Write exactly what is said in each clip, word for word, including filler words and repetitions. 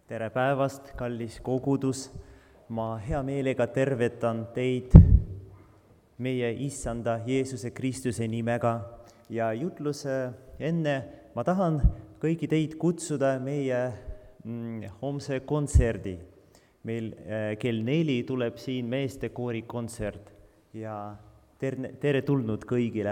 tere päevast, kallis kogudus! Ma hea meelega tervetan teid meie Issanda Jeesuse Kristuse nimega ja jutluse enne ma tahan kõigi teid kutsuda meie mm, homse kontserdi. Meil äh, kell neli tuleb siin meestekoori kontsert ja tere, tere tulnud kõigile.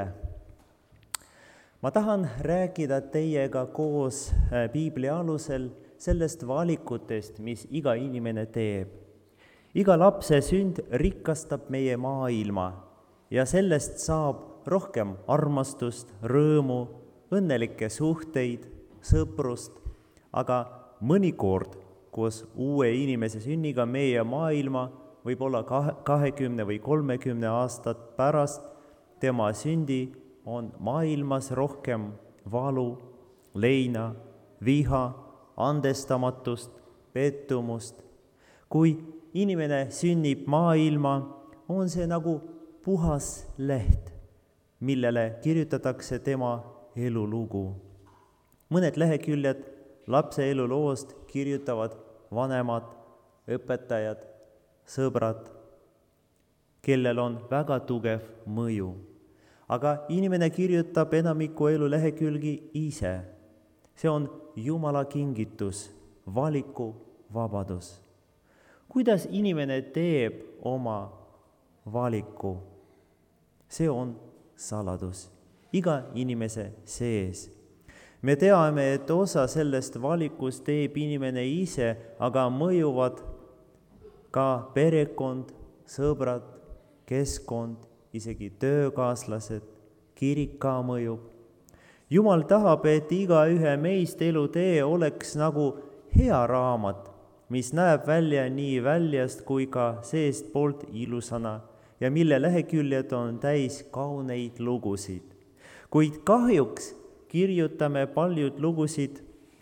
Ma tahan rääkida teiega koos äh, Piibli alusel sellest valikutest, mis iga inimene teeb. Iga lapse sünd rikastab meie maailma ja sellest saab rohkem armastust, rõõmu, õnnelikke suhteid, sõprust, aga mõnikord koos uue inimese sünniga meie maailma võib olla kahekümne või kolmekümne aastat pärast tema sündi on maailmas rohkem valu, leina, viha, andestamatust, pettumust. Kui inimene sünnib maailma, on see nagu puhas leht, millele kirjutatakse tema elulugu. Mõned leheküljed lapse eluloost kirjutavad vanemad, õpetajad, sõbrad, kellel on väga tugev mõju. Aga inimene kirjutab enamiku elu lehekülgi ise. See on Jumala kingitus, valiku vabadus. Kuidas inimene teeb oma valiku? See on saladus, iga inimese sees. Me teame, et osa sellest valikust teeb inimene ise, aga mõjuvad ka perekond, sõbrad, keskkond, isegi töökaaslased, kirik ka mõjub. Jumal tahab, et igaühe meist elutee oleks nagu hea raamat, mis näeb välja nii väljast kui ka seest poolt ilusana ja mille leheküljed on täis kauneid lugusid. Kuid kahjuks kirjutame paljud lugusid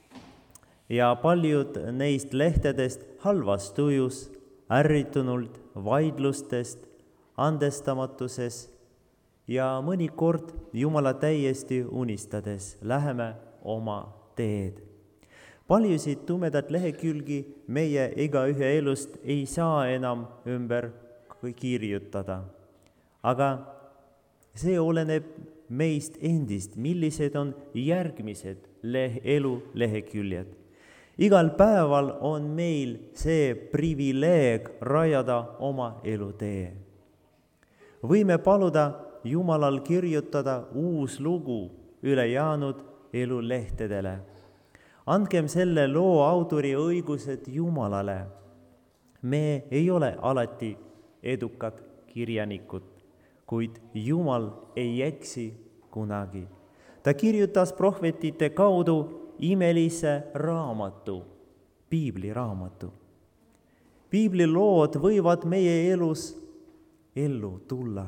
ja paljud neist lehtedest halvas tujus, ärritunult, vaidlustest, andestamatuses ja mõnikord Jumala täiesti unistades läheme oma teed. Paljusid tumedat lehekülgi meie igaühe elust ei saa enam ümber kirjutada. Aga see oleneb meist endist, millised on järgmised leh- elu leheküljed. Igal päeval on meil see privileeg rajada oma elutee. Võime paluda Jumalal kirjutada uus lugu üle jäänud elu lehtedele. Andkem selle loo autori õigused Jumalale. Me ei ole alati edukad kirjanikud, kuid Jumal ei eksi kunagi. Ta kirjutas prohvetite kaudu imelise raamatu, Piibli raamatu. Piibli lood võivad meie elus ellu tulla.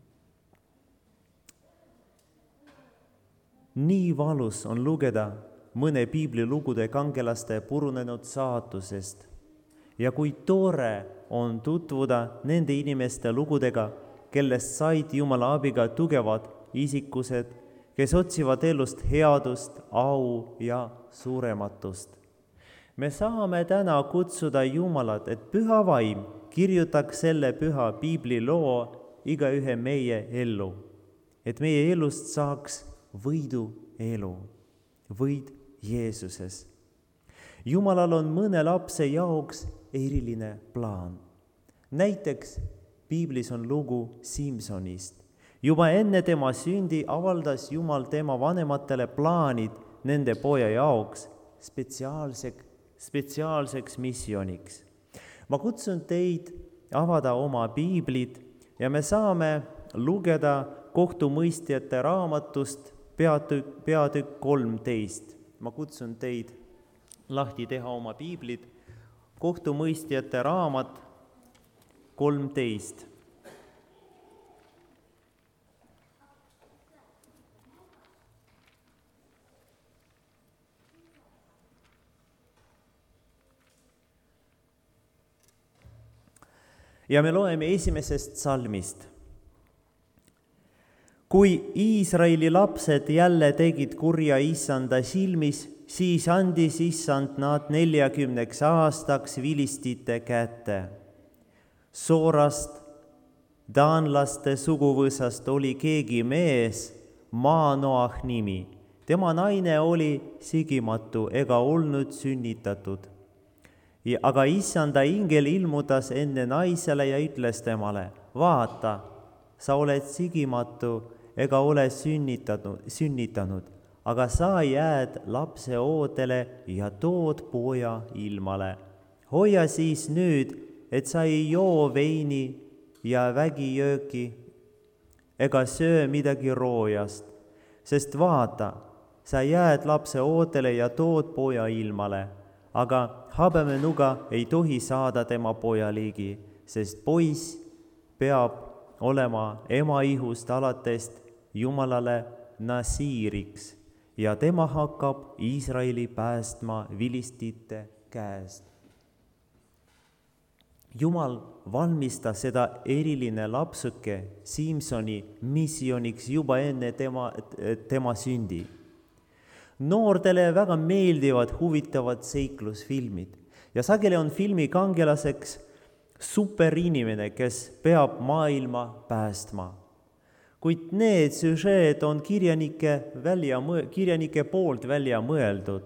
Nii valus on lugeda mõne Piibli lugude kangelaste purunenud saatusest ja kui tore on tutvuda nende inimeste lugudega, kellest said Jumala abiga tugevad isikused, kes otsivad elust headust, au ja suurematust. Me saame täna kutsuda Jumalat, et püha vaim kirjutaks selle püha Piibli loo igaühe meie ellu, et meie elust saaks võidu elu, võid Jeesuses. Jumalal on mõne lapse jaoks eriline plaan. Näiteks Piiblis on lugu Simsonist. Juba enne tema sündi avaldas Jumal tema vanematele plaanid nende poja jaoks spetsiaalseks, spetsiaalseks missiooniks. Ma kutsun teid avada oma Piiblid ja me saame lugeda kohtumõistjate raamatust peatükk, peatükk kolmteist. Ma kutsun teid lahti teha oma Piiblid, kohtumõistjate raamat kolmteist. Ja me loeme esimesest salmist. Kui Iisraeli lapsed jälle tegid kurja Issanda silmis, siis andis issand nad neljakümneks aastaks vilistite kätte. Soorast, taanlaste suguvõsast oli keegi mees, Maanoah nimi. Tema naine oli sigimatu ega olnud sünnitatud. Aga issanda ingel ilmutas enne naisele ja ütles temale, vaata, sa oled sigimatu ega ole sünnitanud, sünnitanud, aga sa jääd lapse ootele ja tood poja ilmale. Hoia siis nüüd, et sa ei joo veini ja vägijööki ega söö midagi roojast, sest vaata, sa jääd lapse ootele ja tood poja ilmale, aga habemenuga ei tohi saada tema poja ligi, sest poiss peab olema ema ihust alates Jumalale nasiiriks ja tema hakkab Iisraeli päästma vilistite käest. Jumal valmistas seda eriline lapsuke Simsoni missiooniks juba enne tema, tema sündi. Noortele väga meeldivad huvitavad seiklusfilmid ja sageli on filmi kangelaseks superinimene, kes peab maailma päästma. Kuid need süžeed on kirjanike, välja, kirjanike poolt välja mõeldud.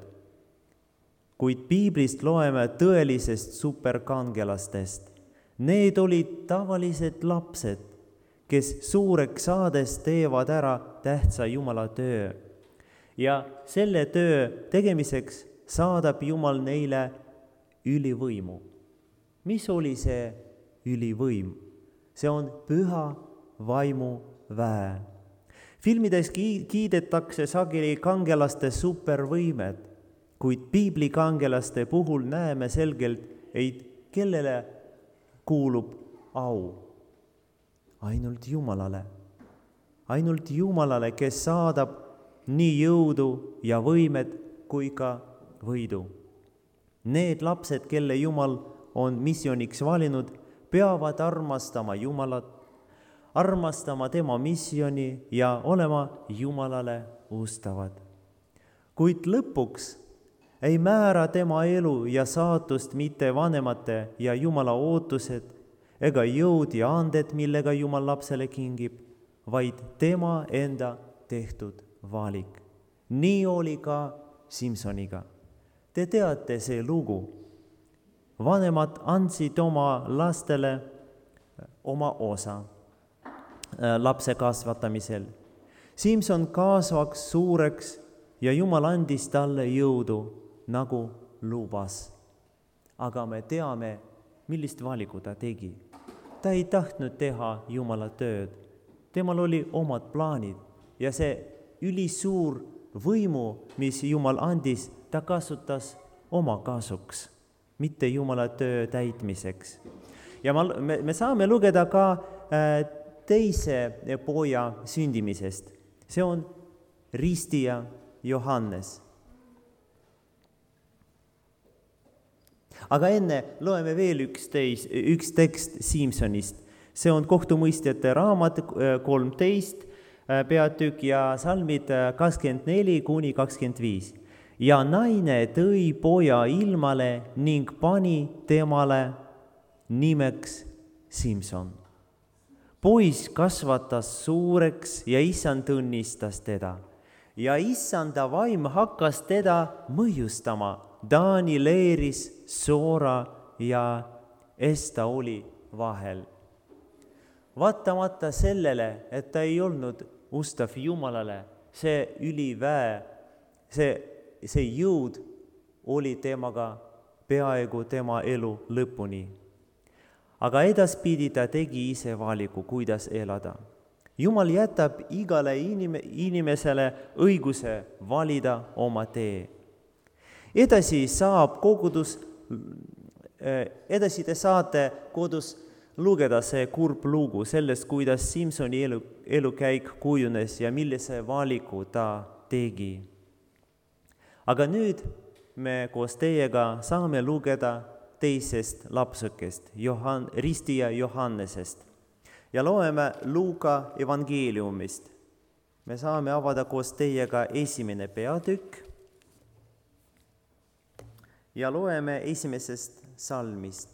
Kuid piiblist loeme tõelisest superkangelastest. Need olid tavalised lapsed, kes suureks saades teevad ära tähtsa Jumala töö. Ja selle töö tegemiseks saadab Jumal neile ülivõimu. Mis oli see ülivõim? See on püha vaimu väe. Filmides kiidetakse sageli kangelaste supervõimed, kuid piibli kangelaste puhul näeme selgelt, et kellele kuulub au. Ainult Jumalale. Ainult Jumalale, kes saadab nii jõudu ja võimed kui ka võidu. Need lapsed, kelle Jumal on missiooniks valinud, peavad armastama Jumalat, armastama tema missiooni ja olema Jumalale ustavad. Kuid lõpuks ei määra tema elu ja saatust mitte vanemate ja Jumala ootused ega jõud ja anded, millega Jumal lapsele kingib, vaid tema enda tehtud valik. Nii oli ka Simsoniga. Te teate see lugu. Vanemad andsid oma lastele oma osa lapse kasvatamisel. Simson kasvaks suureks ja Jumal andis talle jõudu, nagu lubas. Aga me teame, millist valiku ta tegi. Ta ei tahtnud teha Jumala tööd. Temal oli omad plaanid ja see ülisuur võimu, mis Jumal andis, ta kasutas oma kasuks, mitte Jumala töö täitmiseks. Ja me, me saame lugeda ka äh, teise poja sündimisest. See on ristija Johannes. Aga enne loeme veel üks, teis, üks tekst Simsonist. See on kohtumõistjate raamat kolmteist peatükk ja salmid kakskümmend neli kuni kakskümmend viis. Ja naine tõi poja ilmale ning pani temale nimeks Simson. Poiss kasvatas suureks ja issand õnnistas teda. Ja issanda vaim hakkas teda mõjustama. Taani leeris Soora ja Estaoli vahel. Vaatamata sellele, et ta ei olnud ustav Jumalale, see üliväe, see, see jõud oli temaga peaaegu tema elu lõpuni. Aga edaspidi ta tegi ise valiku, kuidas elada. Jumal jätab igale inime, inimesele õiguse valida oma tee. Edasi saab kogudus, edasi te saate kodus lugeda see kurb lugu sellest, kuidas Simsoni elu, elukäik kujunes ja millise valiku ta tegi. Aga nüüd me koos teiega saame lugeda teisest lapsukest, Johan, ristija Johannesest. Ja loeme Luuka evangeeliumist. Me saame avada koos teiega esimene peatükk ja loeme esimesest salmist.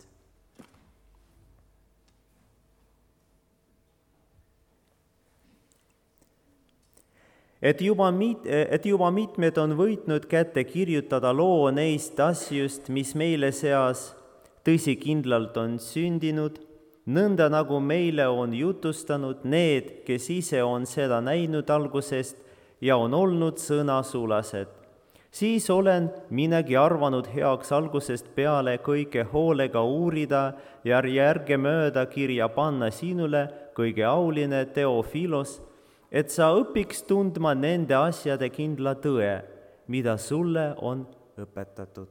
Et juba, mit, et juba mitmed on võitnud kätte kirjutada loo neist asjust, mis meile seas tõsikindlalt on sündinud, nõnda nagu meile on jutustanud need, kes ise on seda näinud algusest ja on olnud sõnasulased. Siis olen minagi arvanud heaks algusest peale kõike hoolega uurida ja järgemööda kirja panna sinule, kõige auline Teofilos, et sa õpiks tundma nende asjade kindla tõe, mida sulle on õpetatud.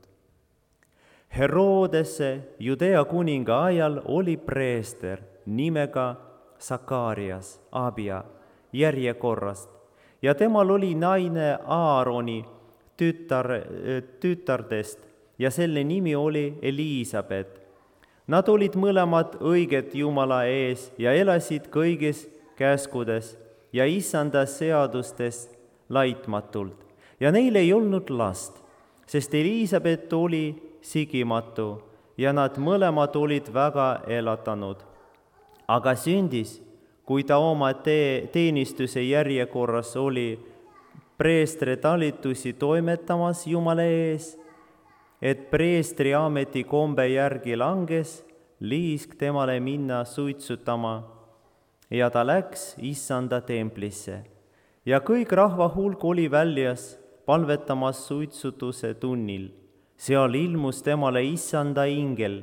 Herodese, Judea kuninga ajal, oli preester nimega Sakarias, Abia järjekorrast, ja temal oli naine Aaroni tütar, tütardest ja selle nimi oli Elisabet. Nad olid mõlemad õiged Jumala ees ja elasid kõigis käskudes ja issanda seadustes laitmatult. Ja neil ei olnud last, sest Elisabet oli sigimatu ja nad mõlemad olid väga elatanud. Aga sündis, kui ta oma te- teenistuse järjekorras oli preestri talitusi toimetamas Jumala ees, et preestri ameti kombe järgi langes liisk temale minna suitsutama, ja ta läks issanda templisse. Ja kõik rahva hulk oli väljas palvetamas suitsutuse tunnil. Seal ilmus temale issanda ingel,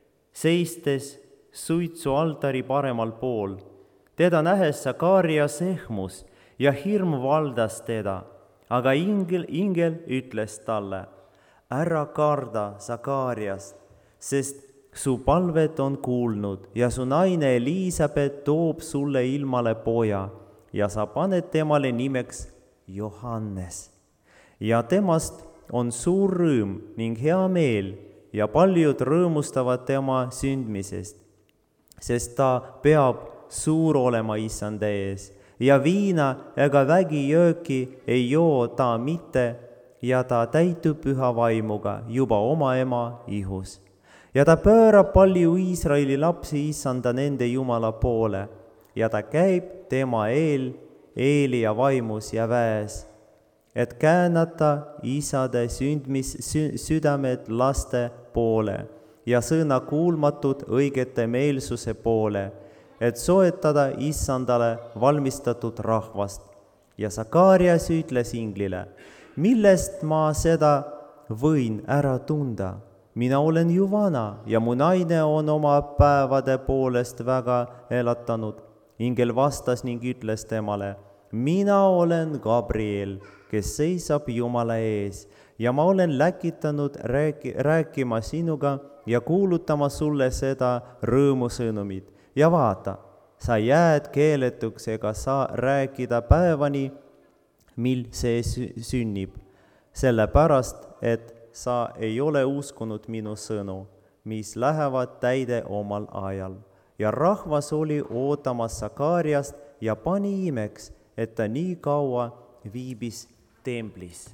seistes suitsualtari paremal pool. Teda nähes Sakarias ehmus ja hirm valdas teda, aga ingel, ingel ütles talle, ära karda, Sakarias, sest su palvet on kuulnud ja su naine Elisabet toob sulle ilmale poja ja sa paned temale nimeks Johannes. Ja temast on suur rõõm ning hea meel ja paljud rõõmustavad tema sündmisest, sest ta peab suur olema issanda ees ja viina ega vägijööki ei joo ta mitte ja ta täitub püha vaimuga juba oma ema ihus. Ja ta pöörab palju Iisraeli lapsi issanda nende Jumala poole ja ta käib tema eel, Eelia vaimus ja väes, et käänata isade sündmis, sü- südamed laste poole ja sõna kuulmatud õigete meelsuse poole, et soetada issandale valmistatud rahvast. Ja Sakarias ütles inglile, millest ma seda võin ära tunda? Mina olen ju vana ja mu naine on oma päevade poolest väga elatanud. Ingel vastas ning ütles temale, mina olen Gabriel, kes seisab Jumala ees ja ma olen läkitanud rääki, rääkima sinuga ja kuulutama sulle seda rõõmusõnumit. Ja vaata, sa jääd keeletuks ega saa rääkida päevani, mil see sünnib, sellepärast, et sa ei ole uskunud minu sõnu, mis lähevad täide omal ajal. Ja rahvas oli ootamas Sakariast ja pani imeks, et ta nii kaua viibis templis.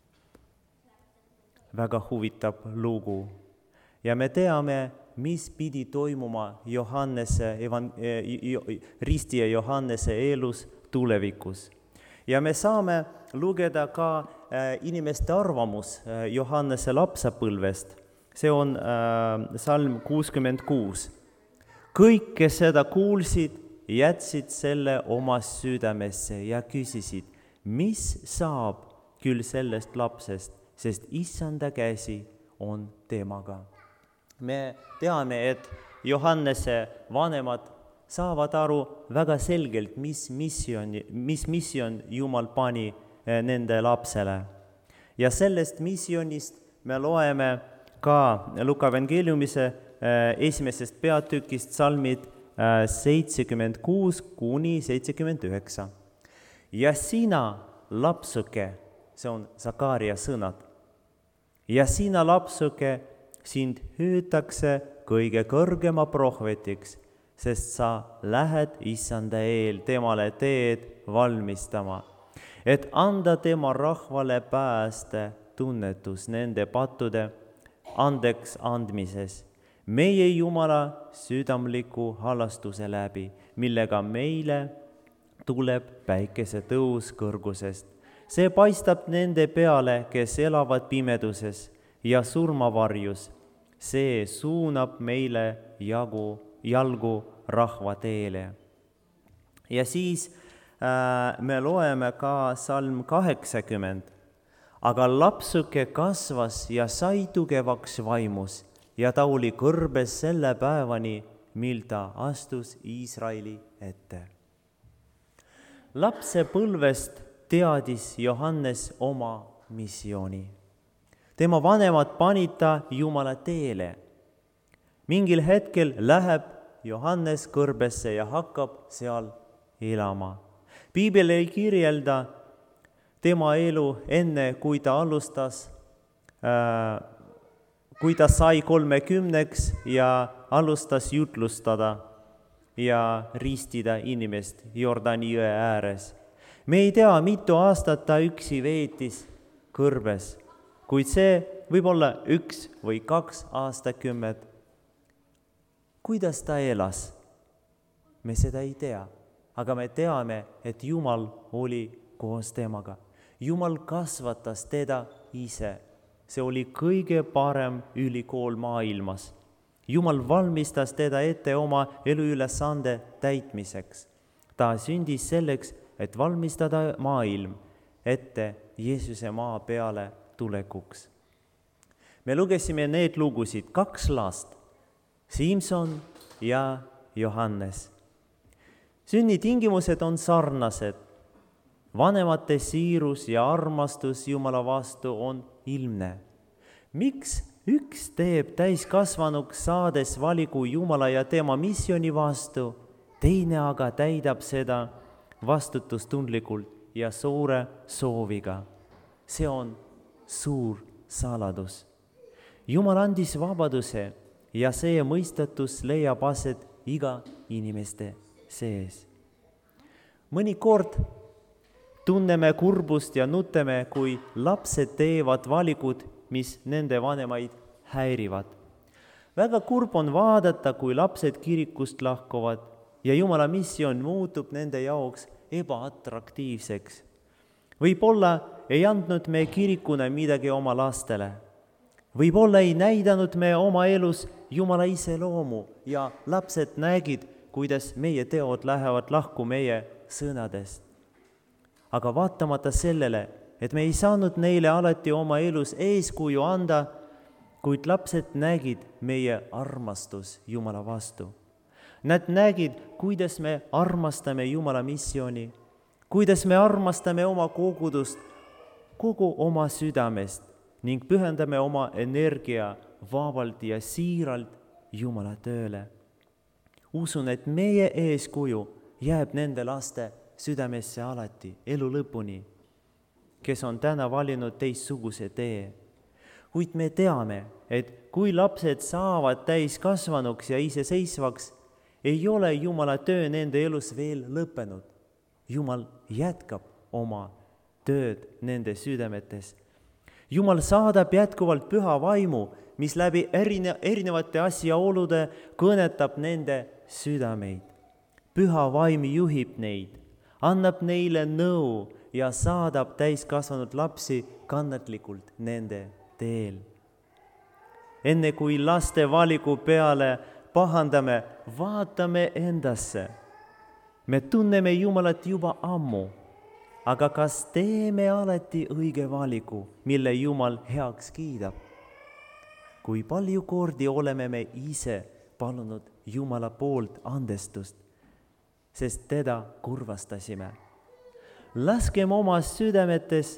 Väga huvitav lugu. Ja me teame, mis pidi toimuma Johannese, evan, ristija Johannese elus tulevikus. Ja me saame lugeda ka inimeste arvamus Johannese lapsepõlvest. See on äh, salm kuuskümmend kuus. Kõik, kes seda kuulsid, jätsid selle oma südamesse ja küsisid, mis saab küll sellest lapsest, sest issanda käsi on temaga. Me teame, et Johannese vanemad saavad aru väga selgelt, mis missioon, mis missioon Jumal pani nende lapsele. Ja sellest missioonist me loeme ka Luka evangeeliumise esimesest peatükist salmid seitsekümmend kuus kuni seitsekümmend üheksa. Ja sina, lapsuke, see on Sakaria sõnad, ja sina, lapsuke, sind hüütakse kõige kõrgema prohvetiks, sest sa lähed issanda eel temale teed valmistama, et anda tema rahvale pääste tunnetus nende pattude andeks andmises, meie Jumala südamliku halastuse läbi, millega meile tuleb päikesetõus kõrgusest. See paistab nende peale, kes elavad pimeduses ja surmavarjus. See suunab meile jagu, jalgu rahva teele. Ja siis äh, me loeme ka salm kaheksakümmend. Aga lapsuke kasvas ja sai tugevaks vaimus ja ta oli kõrbes selle päevani, mil ta astus Iisraeli ette. Lapsepõlvest teadis Johannes oma missiooni. Tema vanemad panid ta Jumala teele. Mingil hetkel läheb Johannes kõrbesse ja hakkab seal elama. Piibel ei kirjelda tema elu enne, kui ta alustas, äh, kui ta sai kolmekümneks ja alustas jutlustada ja ristida inimest Jordani jõe ääres. Me ei tea, mitu aastat ta üksi veetis kõrbes, kuid see võib olla üks või kaks aastakümmet. Kuidas ta elas? Me seda ei tea, aga me teame, et Jumal oli koos temaga. Jumal kasvatas teda ise. See oli kõige parem ülikool maailmas. Jumal valmistas teda ette oma eluülesande täitmiseks. Ta sündis selleks, et valmistada maailm ette Jeesuse maa peale tulekuks. Me lugesime need lugusid, kaks last, Simson ja Johannes. Sünnitingimused on sarnased. Vanemate siirus ja armastus Jumala vastu on ilmne. Miks üks teeb täiskasvanuks saades valigu Jumala ja tema missiooni vastu, teine aga täidab seda vastutustundlikult ja suure sooviga? See on suur saladus. Jumal andis vabaduse ja see mõistatus leiab aset iga inimeste sees. Mõnikord tunneme kurbust ja nuteme, kui lapsed teevad valikud, mis nende vanemaid häirivad. Väga kurb on vaadata, kui lapsed kirikust lahkuvad ja Jumala missioon muutub nende jaoks ebaatraktiivseks. Võib-olla ei andnud me kirikuna midagi oma lastele. Võib-olla ei näidanud me oma elus Jumala iseloomu ja lapsed nägid, kuidas meie teod lähevad lahku meie sõnadest. Aga vaatamata sellele, et me ei saanud neile alati oma elus eeskuju anda, kuid lapsed nägid meie armastus Jumala vastu. Nad nägid, kuidas me armastame Jumala missiooni, kuidas me armastame oma kogudust kogu oma südamest ning pühendame oma energia vabalt ja siiralt Jumala tööle. Usun, et meie eeskuju jääb nende laste südamesse alati, elu lõpuni, kes on täna valinud teistsuguse tee. Kuid me teame, et kui lapsed saavad täiskasvanuks ja iseseisvaks, ei ole Jumala töö nende elus veel lõppenud. Jumal jätkab oma tööd nende südametes. Jumal saadab jätkuvalt püha vaimu, mis läbi erinevate asjaolude kõnetab nende südameid. Püha vaim juhib neid, annab neile nõu ja saadab täiskasvanud lapsi kannatlikult nende teel. Enne kui laste valiku peale pahandame, vaatame endasse. Me tunneme Jumalat juba ammu, aga kas teeme alati õige valiku, mille Jumal heaks kiidab? Kui palju kordi oleme me ise palunud Jumala poolt andestust, sest teda kurvastasime. Laskem oma südametes,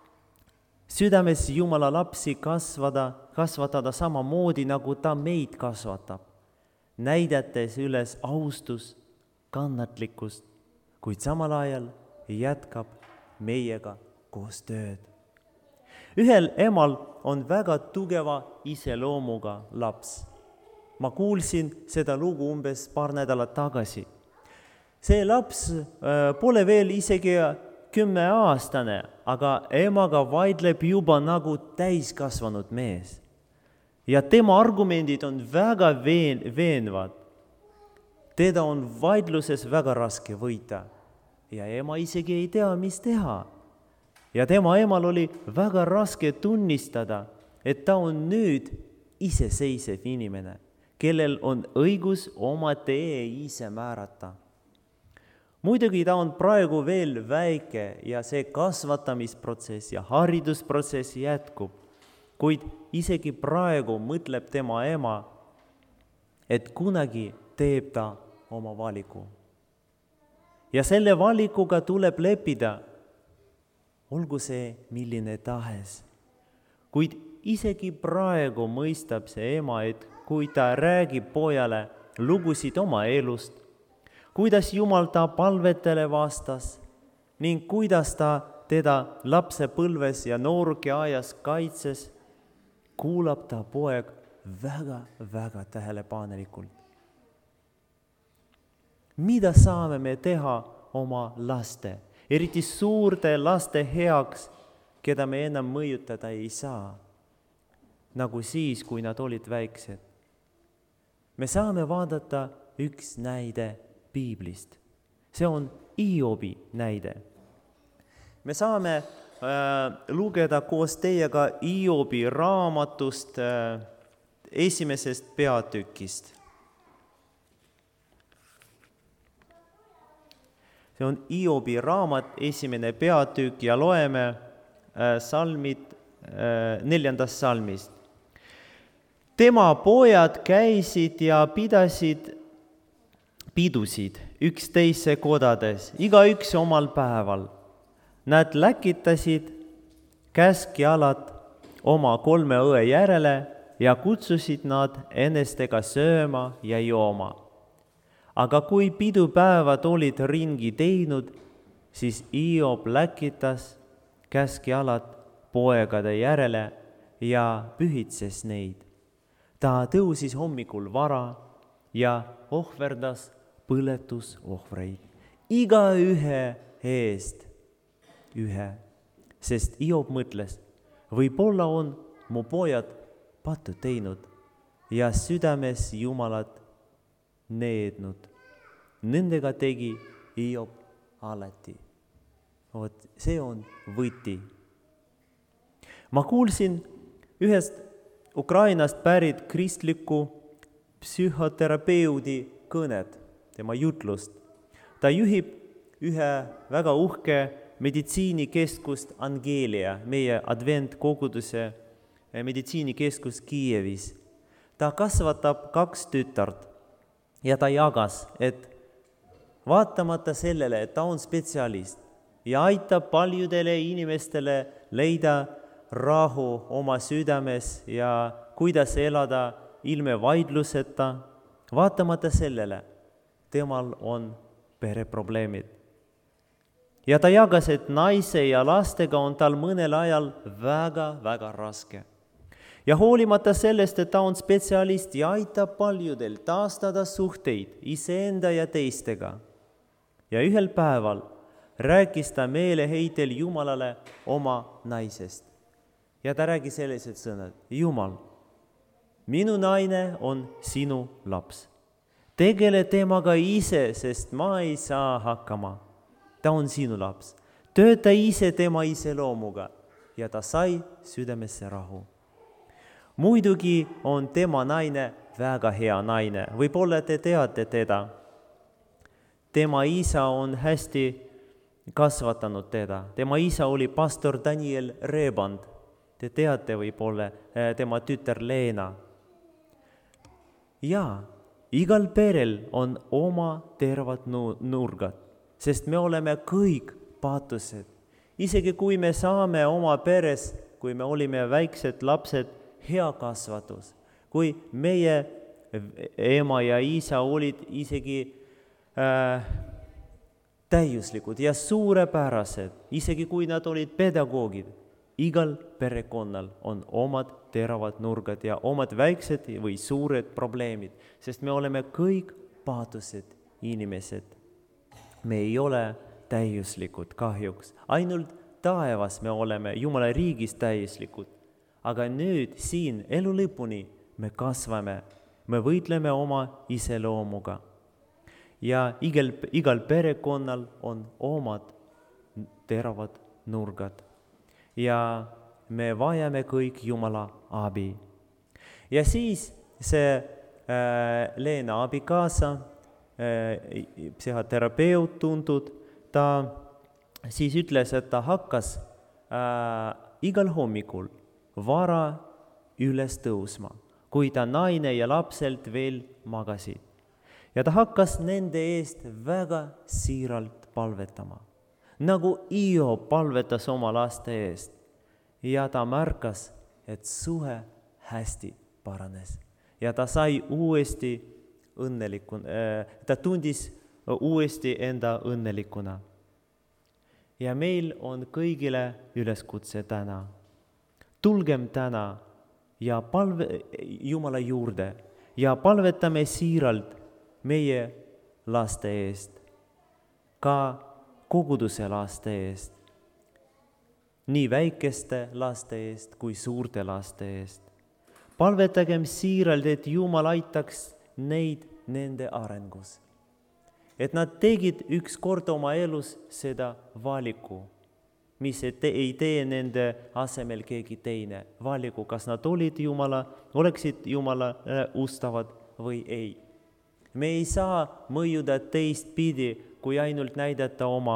südames Jumala lapsi kasvada, kasvatada samamoodi, nagu ta meid kasvatab, näidates üles austus, kannatlikkust, kuid samal ajal jätkab meiega koos tööd. Ühel emal on väga tugeva iseloomuga laps. Ma kuulsin seda lugu umbes paar nädalat tagasi. See laps pole veel isegi kümme aastane, aga emaga vaidleb juba nagu täiskasvanud mees. ja tema argumendid on väga veen- veenvad. Teda on vaidluses väga raske võita ja ema isegi ei tea, mis teha. Ja tema emal oli väga raske tunnistada, et ta on nüüd iseseisev inimene, kellel on õigus oma tee ise määrata. Muidugi ta on praegu veel väike ja see kasvatamisprotsess ja haridusprotsess jätkub, kuid isegi praegu mõtleb tema ema, et kunagi teeb ta oma valiku. Ja selle valikuga tuleb leppida, olgu see milline tahes. Kuid isegi praegu mõistab see ema, et kui ta räägib pojale lugusid oma elust, kuidas Jumal ta palvetele vastas ning kuidas ta teda lapsepõlves ja noorukiajas kaitses, kuulab ta poeg väga-väga tähelepanelikult. Mida saame me teha oma laste, eriti suurte laste heaks, keda me enam mõjutada ei saa, nagu siis, kui nad olid väiksed? Me saame vaadata üks näide Piiblist. See on Hiobi näide. Me saame äh, lugeda koos teiega Hiobi raamatust äh, esimesest peatükist. See on Hiobi raamat, esimene peatükk ja loeme äh, salmid äh, neljandast salmist. Tema pojad käisid ja pidasid pidusid üksteise kodades, igaüks omal päeval. Nad läkitasid käskjalad oma kolme õe järele ja kutsusid nad ennestega sööma ja jooma. Aga kui pidupäevad olid ringi teinud, siis Hiob läkitas käskjalad poegade järele ja pühitses neid. Ta tõusis hommikul vara ja ohverdas põletusohvreid igaühe eest ühe, sest Hiob mõtles, võib-olla on mu pojad pattu teinud ja südames Jumalat neednud. Nendega tegi Hiob alati. Oot, see on võti. Ma kuulsin ühest Ukrainast pärit kristliku psühhoterapeudi kõnet, tema jutlust. Ta juhib ühe väga uhke meditsiinikeskust Angelia, meie adventkoguduse meditsiinikeskus Kiievis. Ta kasvatab kaks tütart ja ta jagas, et vaatamata sellele, et ta on spetsialist ja aitab paljudele inimestele leida rahu oma südames ja kuidas elada ilme vaidluseta, vaatamata sellele, temal on pereprobleemid. Ja ta jagas, et naise ja lastega on tal mõnel ajal väga-väga raske. Ja hoolimata sellest, et ta on spetsialist ja aitab paljudel taastada suhteid iseenda ja teistega. Ja ühel päeval rääkis ta meeleheitel Jumalale oma naisest. Ja ta räägis sellised sõnad, Jumal, minu naine on sinu laps. Tegele temaga ise, sest ma ei saa hakkama. Ta on sinu laps. Tööta ise tema iseloomuga. Ja ta sai südamesse rahu. Muidugi on tema naine väga hea naine. Võib-olla te teate teda. Tema isa on hästi kasvatanud teda. Tema isa oli pastor Daniel Reband. Te teate võib-olla tema tütar Leena. Ja igal perel on oma tervad nurgad, sest me oleme kõik paatused. Isegi kui me saame oma peres, kui me olime väiksed lapsed, hea kasvatus, kui meie ema ja isa olid isegi äh, täiuslikud ja suurepärased, isegi kui nad olid pedagoogid, igal perekonnal on omad teravad nurgad ja omad väiksed või suured probleemid, sest me oleme kõik paatused inimesed. Me ei ole täiuslikud kahjuks, ainult taevas me oleme Jumala riigis täiuslikud, aga nüüd siin elu lõpuni me kasvame, me võitleme oma iseloomuga. Ja igal, igal perekonnal on omad teravad nurgad. Ja me vajame kõik Jumala abi. Ja siis see äh, Leena abikaasa, äh, psühhoterapeut tuntud, ta siis ütles, et ta hakkas äh, igal hommikul vara üles tõusma, kui ta naine ja lapselt veel magasid. Ja ta hakkas nende eest väga siiralt palvetama, nagu Hiob palvetas oma laste eest. Ja ta märkas, et suhe hästi paranes. Ja ta sai uuesti õnnelikuna, ta tundis uuesti enda õnnelikuna. Ja meil on kõigile üleskutse täna. Tulgem täna ja palve Jumala juurde ja palvetame siiralt meie laste eest, ka koguduse laste eest, nii väikeste laste eest kui suurte laste eest. Palvetagem siiralt, et Jumal aitaks neid nende arengus. Et nad tegid ükskord oma elus seda valiku, mis ei tee nende asemel keegi teine. Valiku, kas nad olid Jumala, oleksid Jumala ustavad või ei. Me ei saa mõjuda teistpidi, kui ainult näidata oma,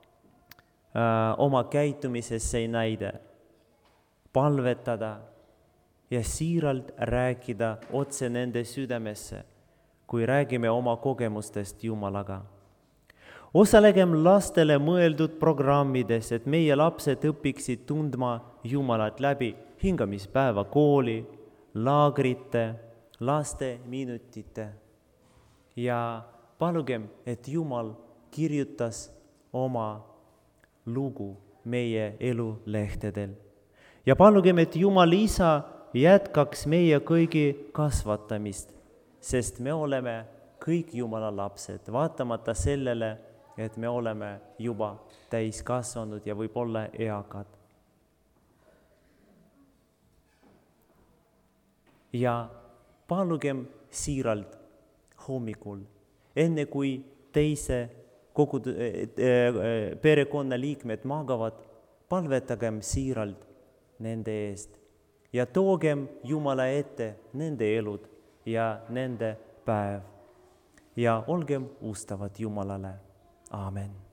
äh, oma käitumisesse näide. Palvetada ja siiralt rääkida otse nende südamesse, kui räägime oma kogemustest Jumalaga. Osalegem lastele mõeldud programmides, et meie lapsed õpiksid tundma Jumalat läbi hingamispäeva kooli, laagrite, laste minutite. Ja palugem, et Jumal kirjutas oma lugu meie elulehtedel. Ja palugem, et Jumal Isa jätkaks meie kõigi kasvatamist, sest me oleme kõik Jumala lapsed, vaatamata sellele, et me oleme juba täiskasvanud ja võib-olla eakad. Ja palugem siiralt hommikul, enne kui teise kogu perekonnaliikmed magavad, palvetagem siiralt nende eest ja toogem Jumala ette nende elud ja nende päev ja olgem ustavad Jumalale. Aamen.